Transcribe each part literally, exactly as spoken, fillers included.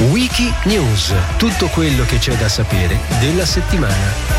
Wiki News, tutto quello che c'è da sapere della settimana.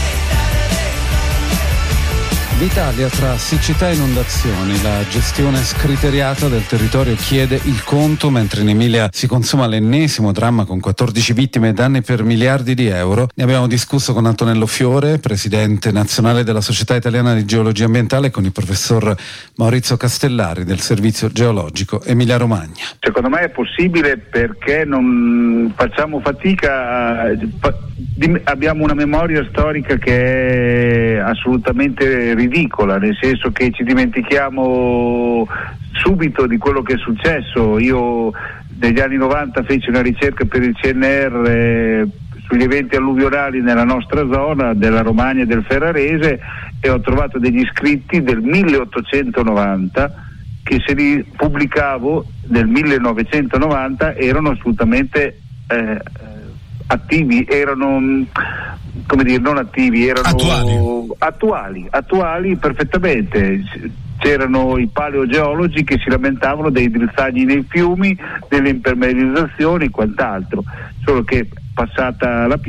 L'Italia tra siccità e inondazioni, la gestione scriteriata del territorio chiede il conto, mentre in Emilia si consuma l'ennesimo dramma con quattordici vittime e danni per miliardi di euro. Ne abbiamo discusso con Antonello Fiore, presidente nazionale della Società Italiana di Geologia Ambientale, e con il professor Maurizio Castellari del Servizio Geologico Emilia Romagna. Secondo me è possibile perché non facciamo fatica, a, abbiamo una memoria storica che è assolutamente ridicola, nel senso che ci dimentichiamo subito di quello che è successo. Io negli anni novanta feci una ricerca per il C N R eh, sugli eventi alluvionali nella nostra zona della Romagna e del Ferrarese, e ho trovato degli scritti del milleottocentonovanta che, se li pubblicavo nel millenovecentonovanta, erano assolutamente eh, attivi, erano, come dire, non attivi, erano attuali. attuali, attuali perfettamente. C'erano i paleogeologi che si lamentavano dei drizzagli nei fiumi, delle impermeabilizzazioni e quant'altro, solo che passata la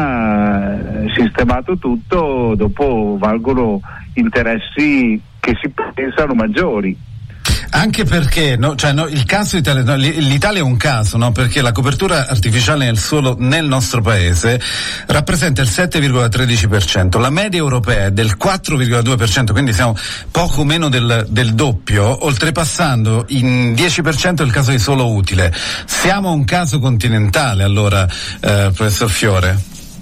piena, eh, sistemato tutto, dopo valgono interessi che si pensano maggiori. Anche perché no, cioè, no, il caso Italia, no, l'Italia è un caso, no? Perché la copertura artificiale nel suolo nel nostro paese rappresenta il sette virgola tredici per cento, la media europea è del quattro virgola due per cento, quindi siamo poco meno del, del doppio, oltrepassando in dieci per cento il caso di suolo utile. Siamo un caso continentale, allora, eh, professor Fiore.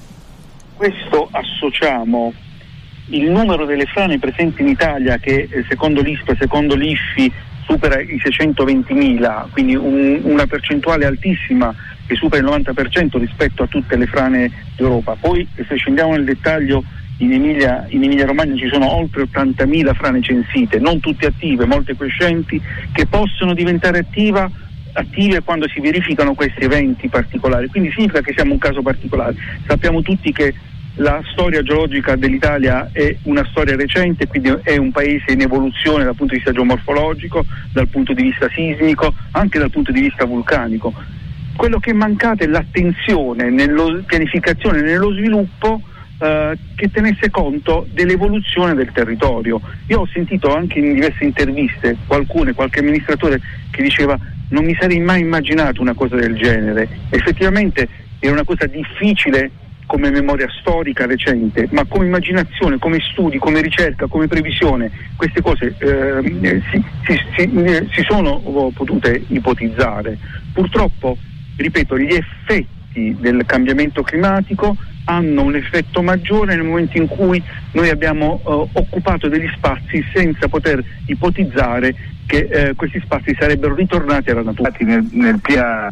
Questo associamo il numero delle frane presenti in Italia, che secondo l'I S P R, secondo l'I F I, supera i seicentoventimila, quindi un, una percentuale altissima che supera il novanta per cento rispetto a tutte le frane d'Europa. Poi, se scendiamo nel dettaglio, in Emilia, in Emilia Romagna ci sono oltre ottantamila frane censite, non tutte attive, molte quiescenti, che possono diventare attiva attive quando si verificano questi eventi particolari, quindi significa che siamo un caso particolare. Sappiamo tutti che la storia geologica dell'Italia è una storia recente, quindi è un paese in evoluzione dal punto di vista geomorfologico, dal punto di vista sismico, anche dal punto di vista vulcanico. Quello che è mancato è l'attenzione nella pianificazione e nello sviluppo eh, che tenesse conto dell'evoluzione del territorio. Io ho sentito anche in diverse interviste qualcuno, qualche amministratore che diceva: non mi sarei mai immaginato una cosa del genere. Effettivamente era una cosa difficile come memoria storica recente, ma come immaginazione, come studi, come ricerca, come previsione, queste cose eh, si, si, si, si sono potute ipotizzare. Purtroppo, ripeto, gli effetti del cambiamento climatico hanno un effetto maggiore nel momento in cui noi abbiamo eh, occupato degli spazi senza poter ipotizzare che eh, questi spazi sarebbero ritornati alla natura. Nel, nel pia...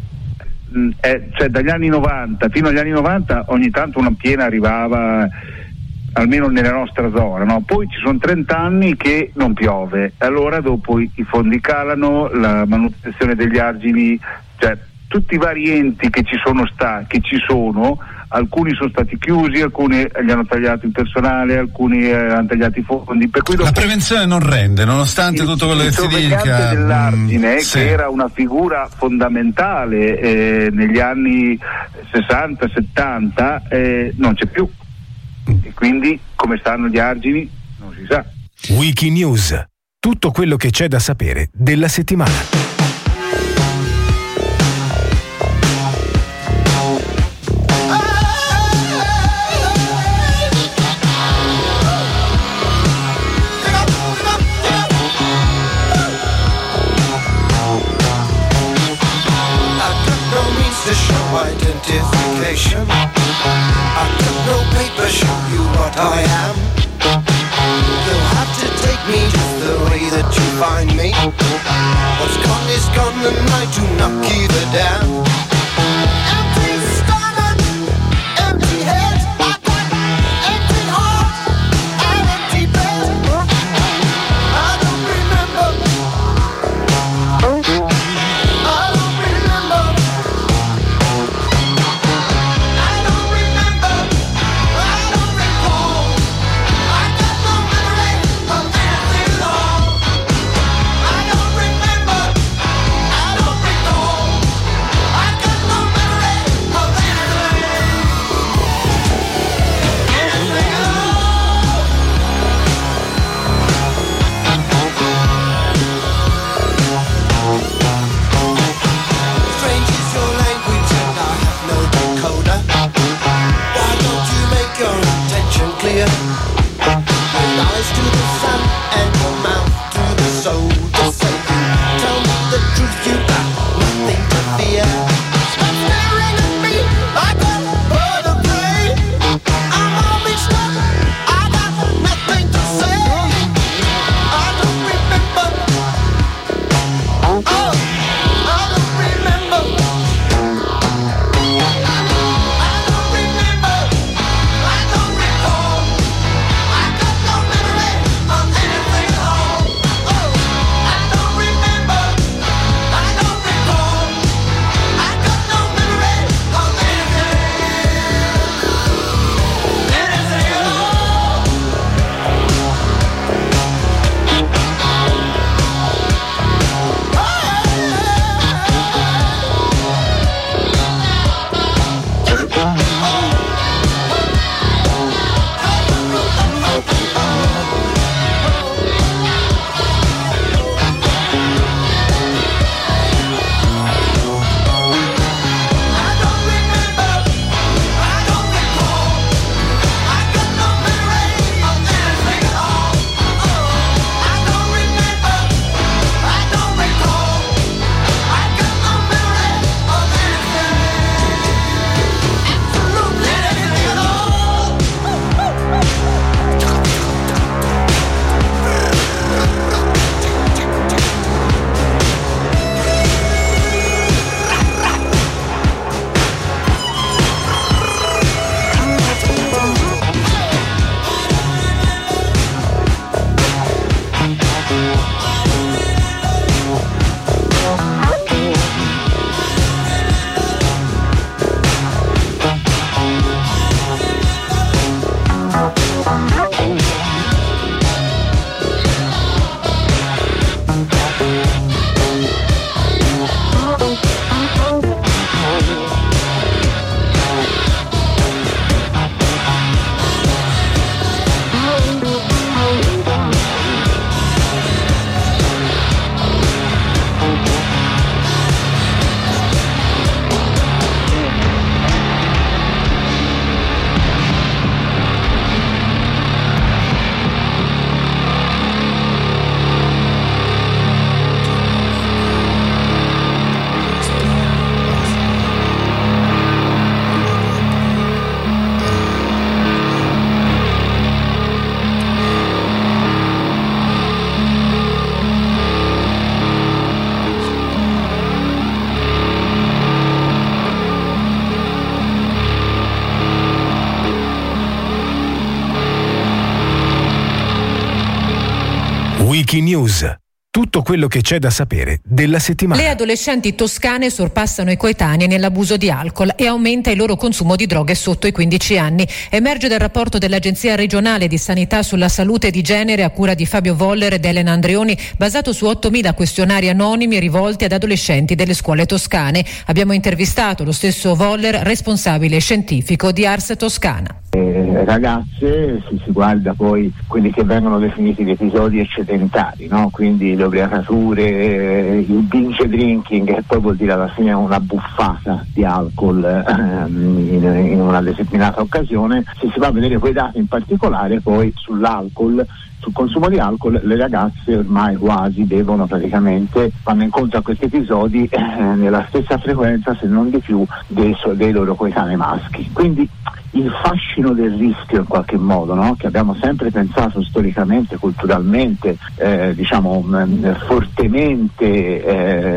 Eh, cioè dagli anni novanta fino agli anni novanta ogni tanto una piena arrivava, almeno nella nostra zona, no? Poi ci sono trenta anni che non piove, allora dopo i, i fondi calano, la manutenzione degli argini, cioè tutti i vari enti che ci sono stati, che ci sono, alcuni sono stati chiusi, alcuni gli hanno tagliato il personale, alcuni eh, hanno tagliato i fondi, per cui dopo... La prevenzione non rende, nonostante il, tutto quello che si dica. Il dell'argine, mm, che sì. era una figura fondamentale eh, negli anni sessanta settanta, eh, non c'è più, e quindi come stanno gli argini non si sa. Wiki News, tutto quello che c'è da sapere della settimana. Identification. I got no paper show you what I am. You'll have to take me just the way that you find me. What's gone is gone and I do not give a damn. Empty stomach, empty head, empty heart and empty bed. I don't remember. I don't remember. I Wikinews. Tutto quello che c'è da sapere della settimana. Le adolescenti toscane sorpassano i coetanei nell'abuso di alcol e aumenta il loro consumo di droghe sotto i quindici anni. Emerge dal rapporto dell'Agenzia regionale di sanità sulla salute di genere a cura di Fabio Voller ed Elena Andreoni, basato su ottomila questionari anonimi rivolti ad adolescenti delle scuole toscane. Abbiamo intervistato lo stesso Voller, responsabile scientifico di Ars Toscana. Eh, ragazze, si, si guarda poi quelli che vengono definiti gli episodi eccedentari, no? Quindi le ubriacature, eh, il binge drinking, che poi vuol dire alla fine una buffata di alcol ehm, in, in una determinata occasione. Se si va a vedere quei dati in particolare poi sull'alcol, sul consumo di alcol, le ragazze ormai quasi devono praticamente vanno incontro a questi episodi eh, nella stessa frequenza, se non di più, dei, dei loro coetanei maschi. Quindi il fascino del rischio in qualche modo, no? Che abbiamo sempre pensato storicamente, culturalmente, eh, diciamo mh, fortemente eh,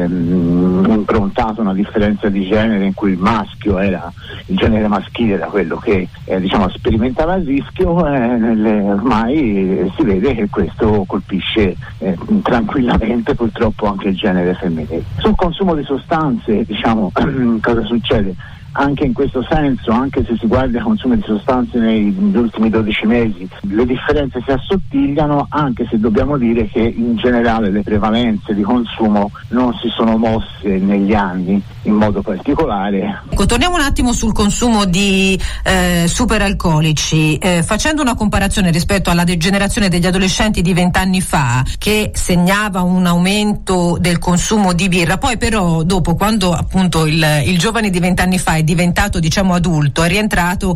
improntato una differenza di genere in cui il maschio era, il genere maschile era quello che eh, diciamo sperimentava il rischio, eh, nelle, ormai si vede che questo colpisce eh, tranquillamente purtroppo anche il genere femminile. Sul consumo di sostanze, diciamo, cosa succede? Anche in questo senso, anche se si guarda i consumi di sostanze negli ultimi dodici mesi, le differenze si assottigliano, anche se dobbiamo dire che in generale le prevalenze di consumo non si sono mosse negli anni in modo particolare. Ecco, torniamo un attimo sul consumo di eh, superalcolici, eh, facendo una comparazione rispetto alla generazione degli adolescenti di vent'anni fa, che segnava un aumento del consumo di birra. Poi però dopo, quando appunto il, il giovane di vent'anni fa è diventato diciamo adulto, è rientrato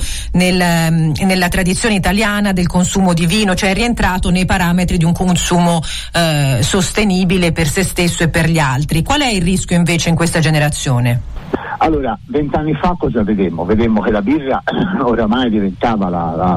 nel, nella tradizione italiana del consumo di vino, cioè è rientrato nei parametri di un consumo eh, sostenibile per se stesso e per gli altri. Qual è il rischio invece in questa generazione? Allora, vent'anni fa cosa vedemmo? Vedemmo che la birra oramai diventava la, la,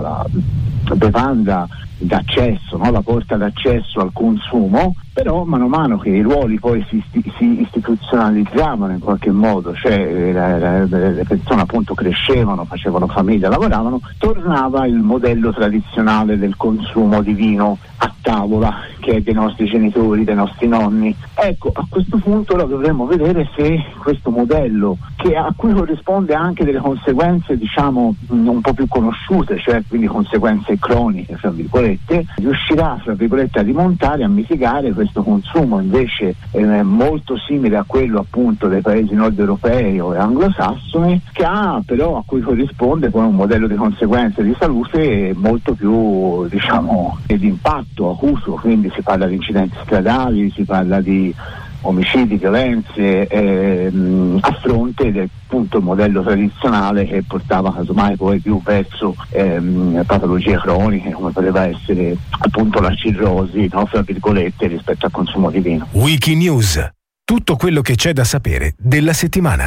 la bevanda d'accesso, no? La porta d'accesso al consumo, però mano a mano che i ruoli poi si, si istituzionalizzavano in qualche modo, cioè la, la, le persone appunto crescevano, facevano famiglia, lavoravano, tornava il modello tradizionale del consumo di vino a tavola, che è dei nostri genitori, dei nostri nonni. Ecco, a questo punto lo dovremmo vedere se questo modello, che a cui corrisponde anche delle conseguenze diciamo un po' più conosciute, cioè quindi conseguenze croniche fra virgolette, riuscirà fra virgolette a rimontare, a mitigare questo consumo invece eh, molto simile a quello appunto dei paesi nord europei o anglosassoni, che ha però a cui corrisponde poi un modello di conseguenze di salute molto più diciamo di impatto acuto, quindi si parla di incidenti stradali, si parla di omicidi, violenze, ehm, a fronte del appunto modello tradizionale che portava casomai poi più verso ehm, patologie croniche, come poteva essere appunto la cirrosi, no, fra virgolette, rispetto al consumo di vino. Wikinews. Tutto quello che c'è da sapere della settimana.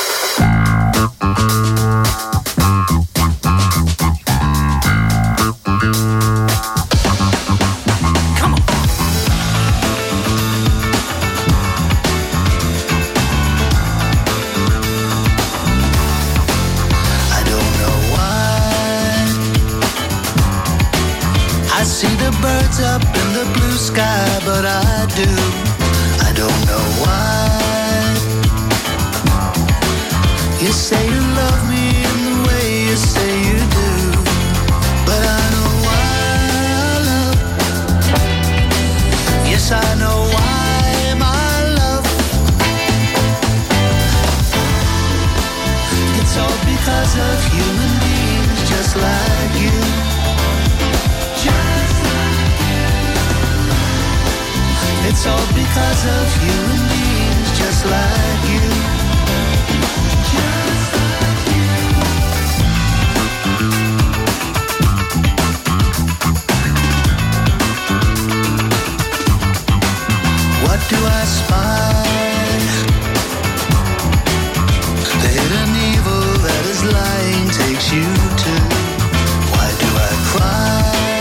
I see the birds up in the blue sky, but I do, I don't know why. You say you love me in the way you say you do, but I know why I love. Yes, I know why my love. It's all because of human beings just like you. It's all because of human beings just like you. Just like you. What do I spy? The hidden evil that is lying takes you to. Why do I cry?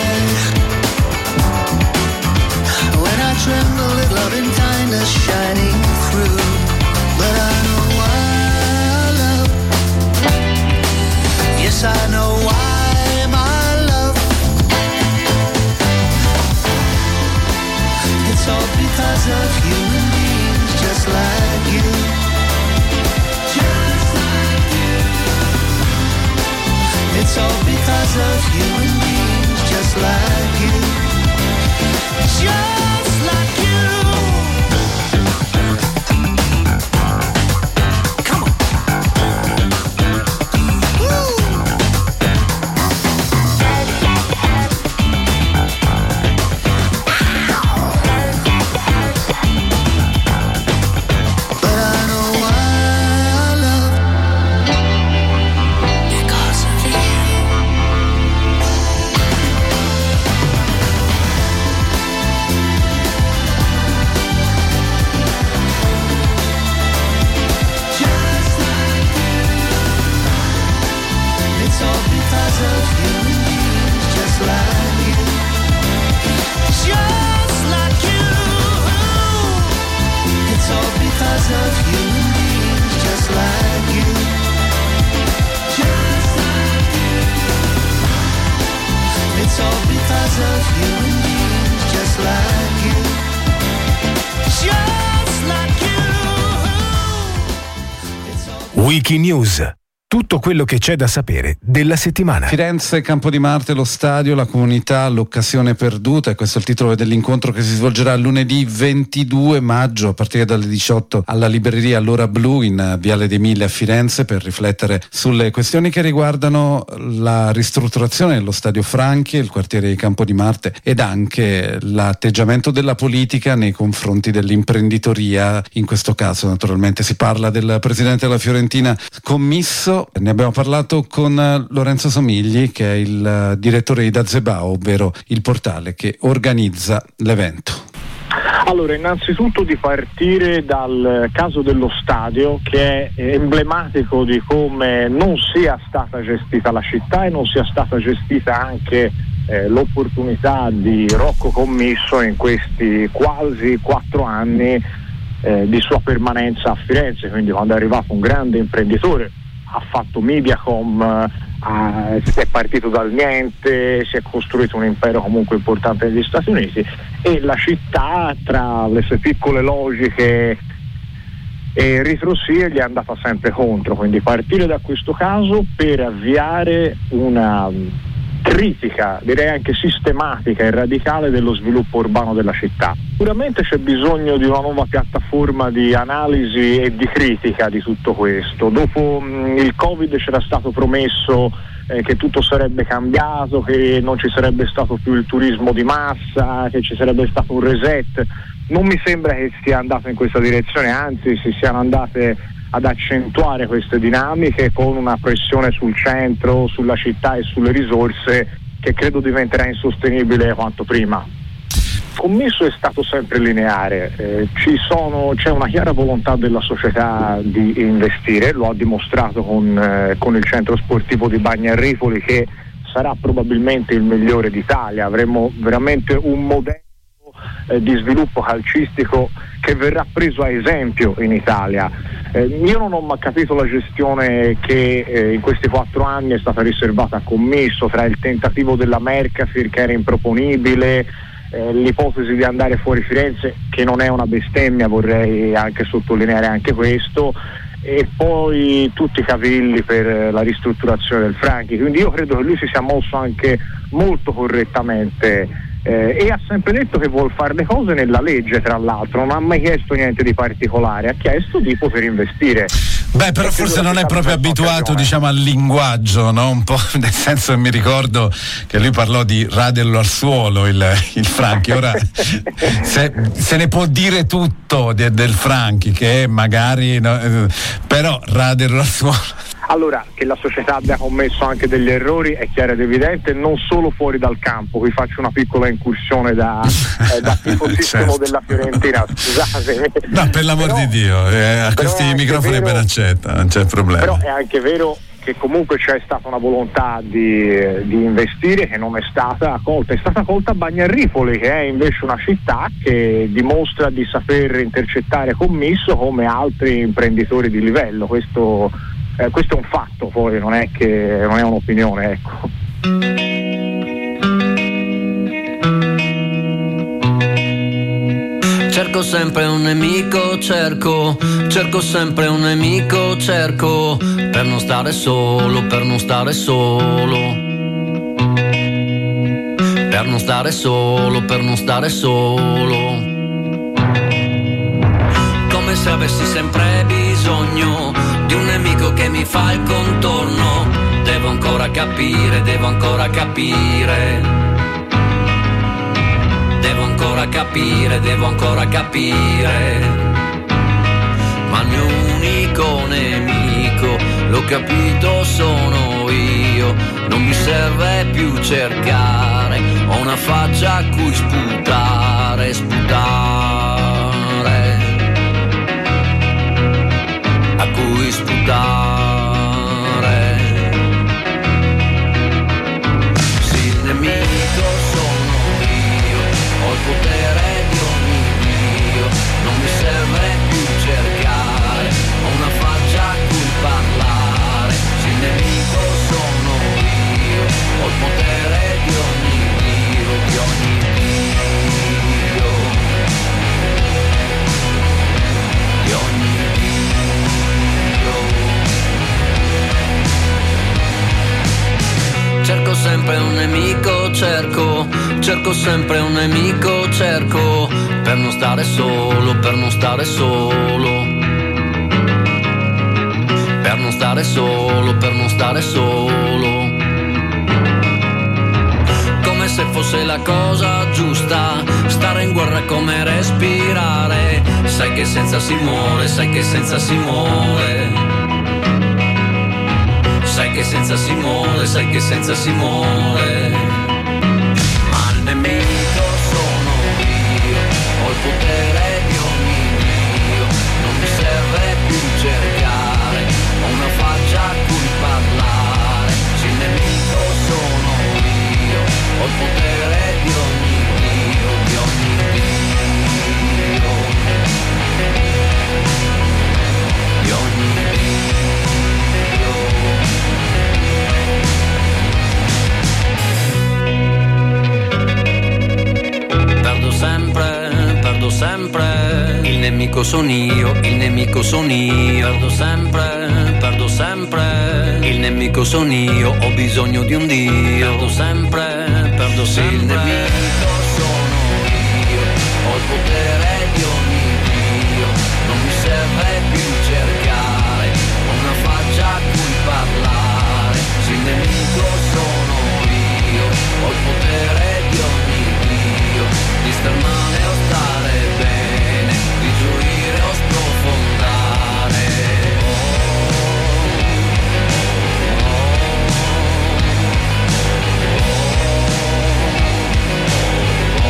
Tremble at love and kindness shining through, but I know why I love. Yes, I know why my love. because of human beings just like you. Just like you. It's all because of human beings just like you. Just like you. Come on. Woo. But I know why I love because of you. Just like you. It's all because of human beings just like you. Just like you. It's all because of human beings just like you. Just like you. It's all because of human beings just like you. Just like you. It's all Wikinews. Tutto quello che c'è da sapere della settimana. Firenze, Campo di Marte, lo stadio, la comunità, l'occasione perduta. E questo è il titolo dell'incontro che si svolgerà lunedì ventidue maggio a partire dalle diciotto alla libreria L'Ora Blu in Viale dei Mille a Firenze per riflettere sulle questioni che riguardano la ristrutturazione dello stadio Franchi, il quartiere di Campo di Marte ed anche l'atteggiamento della politica nei confronti dell'imprenditoria. In questo caso naturalmente si parla del presidente della Fiorentina Commisso. Ne abbiamo parlato con Lorenzo Somigli, che è il direttore di Dazebao, ovvero il portale che organizza l'evento. Allora, innanzitutto di partire dal caso dello stadio, che è emblematico di come non sia stata gestita la città e non sia stata gestita anche eh, l'opportunità di Rocco Commisso in questi quasi quattro anni eh, di sua permanenza a Firenze. Quindi quando è arrivato un grande imprenditore, ha fatto Mediacom, eh, si è partito dal niente, si è costruito un impero comunque importante negli Stati Uniti, e la città, tra le sue piccole logiche e ritrosie, gli è andata sempre contro. Quindi partire da questo caso per avviare una critica, direi anche sistematica e radicale, dello sviluppo urbano della città. Sicuramente c'è bisogno di una nuova piattaforma di analisi e di critica di tutto questo. Dopo mh, il Covid c'era stato promesso eh, che tutto sarebbe cambiato, che non ci sarebbe stato più il turismo di massa, che ci sarebbe stato un reset. Non mi sembra che sia andato in questa direzione, anzi si siano andate ad accentuare queste dinamiche con una pressione sul centro, sulla città e sulle risorse che credo diventerà insostenibile quanto prima. Commisso è stato sempre lineare, eh, ci sono, c'è una chiara volontà della società di investire, lo ha dimostrato con, eh, con il centro sportivo di Bagnarripoli, che sarà probabilmente il migliore d'Italia. Avremo veramente un modello eh, di sviluppo calcistico che verrà preso a esempio in Italia. Eh, io non ho mai capito la gestione che eh, in questi quattro anni è stata riservata a Commisso, tra il tentativo della Mercafir, che era improponibile, eh, l'ipotesi di andare fuori Firenze, che non è una bestemmia, vorrei anche sottolineare anche questo, e poi tutti i cavilli per la ristrutturazione del Franchi. Quindi io credo che lui si sia mosso anche molto correttamente. Eh, e ha sempre detto che vuol fare le cose nella legge, tra l'altro non ha mai chiesto niente di particolare, ha chiesto di poter investire. Beh, però forse non è proprio abituato, diciamo, al linguaggio, no? Un po', nel senso che mi ricordo che lui parlò di raderlo al suolo il, il Franchi. Ora se, se ne può dire tutto de, del Franchi, che magari no, eh, però raderlo al suolo. Allora, che la società abbia commesso anche degli errori è chiaro ed evidente, non solo fuori dal campo. Qui faccio una piccola incursione da, eh, da tifosissimo certo. della Fiorentina, scusate. No, per l'amor però, di Dio, eh, a questi microfoni vero, ben accetta, non c'è problema. Però è anche vero che comunque c'è stata una volontà di, di investire che non è stata colta. È stata colta a Bagnarripoli, che è invece una città che dimostra di saper intercettare Commisso come altri imprenditori di livello. Questo Eh, questo è un fatto, poi non è che non è un'opinione, ecco. Cerco Cerco sempre un nemico, cerco, cerco sempre un nemico, cerco, per non stare solo, per non stare solo, per non stare solo, per non stare solo. Come se avessi sempre bisogno di un nemico che mi fa il contorno. Devo ancora capire, devo ancora capire. Devo ancora capire, devo ancora capire. Ma il mio unico nemico, l'ho capito, sono io. Non mi serve più cercare, ho una faccia a cui sputare, sputare, a cui sputare. Sì, il nemico sono io, ho il potere di ogni dio, non mi serve più cercare, ho una faccia a cui parlare. Sì, il nemico sono io, ho il potere di ogni dio, di ogni dio, di ogni dio. Cerco sempre un nemico, cerco, cerco sempre un nemico, cerco, per non stare solo, per non stare solo, per non stare solo, per non stare solo. Come se fosse la cosa giusta, stare in guerra è come respirare. Sai che senza si muore, sai che senza si muore. Sai che senza si muore, sai che senza si muore. Ma il nemico sono io, ho il potere di ogni dio, non mi serve più cercare, ho una faccia a cui parlare. Sì, il nemico sono io, ho il potere di ogni dio, di ogni dio, di ogni dio. Perdo sempre, perdo sempre, il nemico son io, il nemico son io. Perdo sempre, perdo sempre, il nemico son io, ho bisogno di un dio. Perdo sempre, perdo sempre, il nemico sono io, ho il potere di ogni dio, non mi serve più cercare, ho una faccia a cui parlare. Sì, il nemico sono io, ho il potere di ogni dio, di star male o stare bene, di gioire o sprofondare. Oh, oh, oh,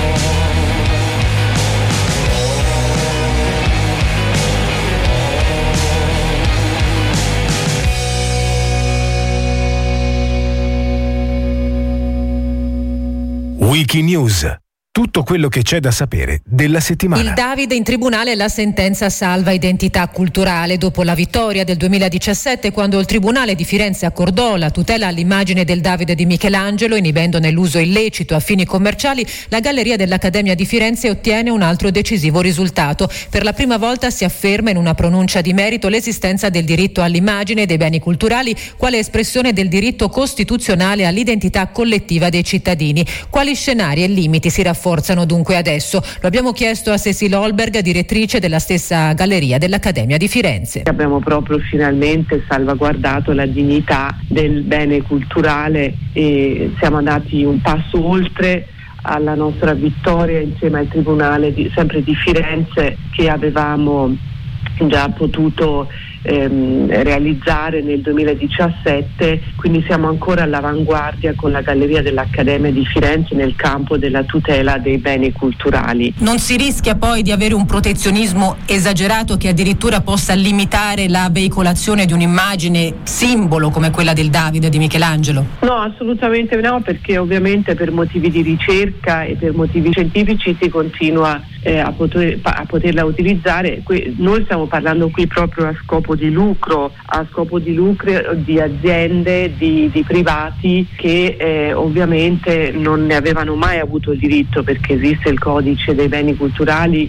oh. Wikinews. Tutto quello che c'è da sapere della settimana. Il Davide in tribunale, la sentenza salva identità culturale. Dopo la vittoria del duemiladiciassette, quando il Tribunale di Firenze accordò la tutela all'immagine del Davide di Michelangelo, inibendone l'uso illecito a fini commerciali, la Galleria dell'Accademia di Firenze ottiene un altro decisivo risultato. Per la prima volta si afferma in una pronuncia di merito l'esistenza del diritto all'immagine dei beni culturali quale espressione del diritto costituzionale all'identità collettiva dei cittadini. Quali scenari e limiti si rafforzano dunque adesso? Lo abbiamo chiesto a Cecil Holberg, direttrice della stessa Galleria dell'Accademia di Firenze. Abbiamo proprio finalmente salvaguardato la dignità del bene culturale e siamo andati un passo oltre alla nostra vittoria insieme al Tribunale di, sempre di Firenze, che avevamo già potuto ehm, realizzare nel duemiladiciassette, quindi siamo ancora all'avanguardia con la Galleria dell'Accademia di Firenze nel campo della tutela dei beni culturali. Non si rischia poi di avere un protezionismo esagerato che addirittura possa limitare la veicolazione di un'immagine simbolo come quella del Davide di Michelangelo? No, assolutamente no, perché ovviamente per motivi di ricerca e per motivi scientifici si continua eh, a, poter, a poterla utilizzare. Que- noi stiamo parlando qui proprio a scopo di lucro, a scopo di lucro di aziende, di, di privati che eh, ovviamente non ne avevano mai avuto il diritto, perché esiste il codice dei beni culturali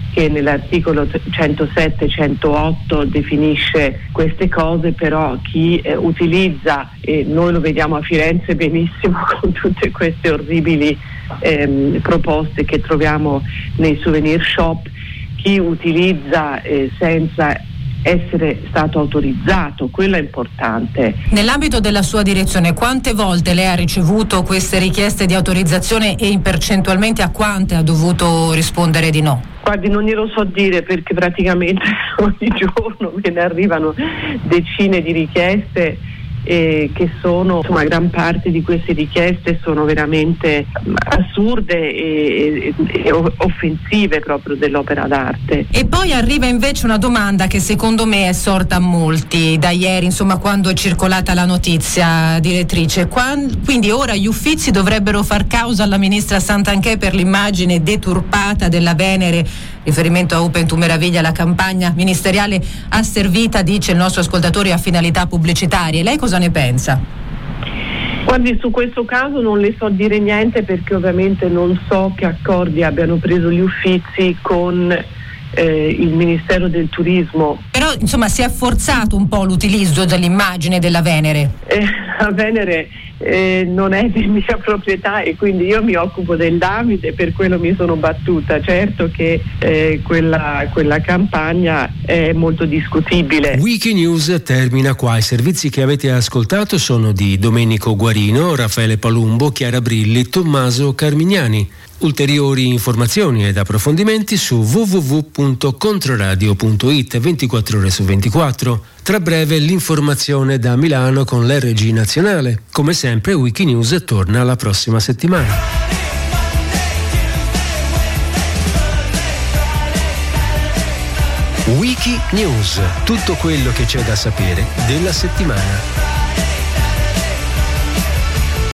che nell'articolo centosette centootto definisce queste cose, però chi eh, utilizza, e noi lo vediamo a Firenze benissimo con tutte queste orribili ehm, proposte che troviamo nei souvenir shop, chi utilizza eh, senza essere stato autorizzato, quello è importante. Nell'ambito della sua direzione, quante volte lei ha ricevuto queste richieste di autorizzazione e in percentualmente a quante ha dovuto rispondere di no? Guardi, non glielo so dire perché praticamente ogni giorno me ne arrivano decine di richieste eh, che sono, insomma, gran parte di queste richieste sono veramente assurde e, e, e offensive proprio dell'opera d'arte. E poi arriva invece una domanda che secondo me è sorta a molti da ieri, insomma, quando è circolata la notizia, direttrice. Quando, quindi ora gli Uffizi dovrebbero far causa alla ministra Santanchè per l'immagine deturpata della Venere, riferimento a Open to Meraviglia, la campagna ministeriale asservita, dice il nostro ascoltatore, a finalità pubblicitarie. Lei cosa ne pensa? Guardi, su questo caso non le so dire niente perché ovviamente non so che accordi abbiano preso gli Uffizi con eh, il Ministero del Turismo. Però insomma si è forzato un po' l'utilizzo dell'immagine della Venere. Eh, la Venere eh, non è di mia proprietà e quindi io mi occupo del Davide, per quello mi sono battuta. Certo che eh, quella, quella campagna è molto discutibile. Wikinews termina qua. I servizi che avete ascoltato sono di Domenico Guarino, Raffaele Palumbo, Chiara Brilli, Tommaso Carmignani. Ulteriori informazioni ed approfondimenti su w w w punto controradio punto it ventiquattro ore su ventiquattro. Tra breve l'informazione da Milano con l'R G nazionale. Come sempre Wikinews torna la prossima settimana. Wikinews, tutto quello che c'è da sapere della settimana.